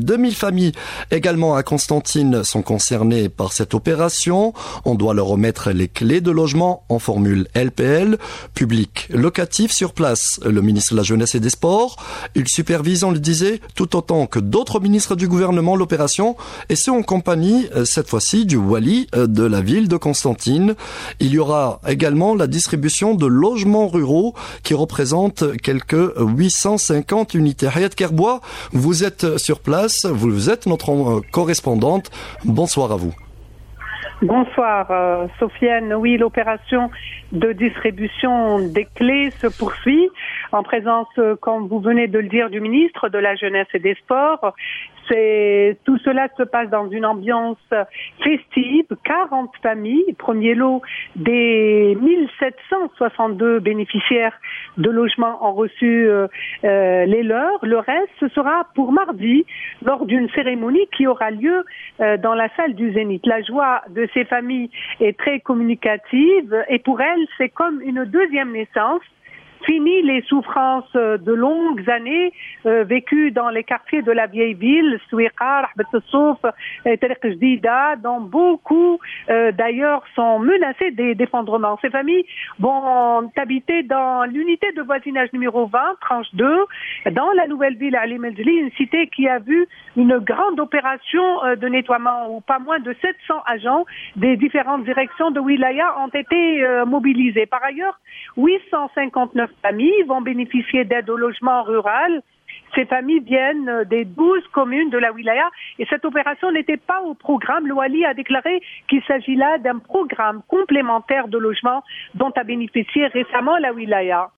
2000 familles également à Constantine sont concernées par cette opération. On doit leur remettre les clés de logement en formule LPL, public locatif sur place. Le ministre de la Jeunesse et des Sports, il supervise, on le disait, tout autant que d'autres ministres du gouvernement l'opération, et ce en compagnie, cette fois-ci, du wali de la ville de Constantine. Il y aura également la distribution de logements ruraux qui représentent quelques 850 unités. Hayat Kerbois, vous êtes sur place, vous êtes notre correspondante. Bonsoir à vous. Bonsoir Sofiane. Oui, l'opération de distribution des clés se poursuit en présence, comme vous venez de le dire, du ministre de la Jeunesse et des Sports. Tout cela se passe dans une ambiance festive. 40 familles, premier lot des 1762 bénéficiaires de logements ont reçu les leurs. Le reste, ce sera pour mardi, lors d'une cérémonie qui aura lieu dans la salle du Zénith. La joie de ces familles est très communicative et pour elles, c'est comme une deuxième naissance. Fini les souffrances de longues années vécues dans les quartiers de la vieille ville, Souiqa, Rahbat al-Souf, Tariq Jdida, dont beaucoup d'ailleurs sont menacés d'effondrement. Ces familles vont habiter dans l'unité de voisinage numéro 20, tranche 2, dans la nouvelle ville Ali Meldli, une cité qui a vu une grande opération de nettoiement où pas moins de 700 agents des différentes directions de Wilaya ont été mobilisés. Par ailleurs, 859 familles vont bénéficier d'aide au logement rural. Ces familles viennent des 12 communes de la Wilaya et cette opération n'était pas au programme. Le Wali a déclaré qu'il s'agit là d'un programme complémentaire de logement dont a bénéficié récemment la Wilaya.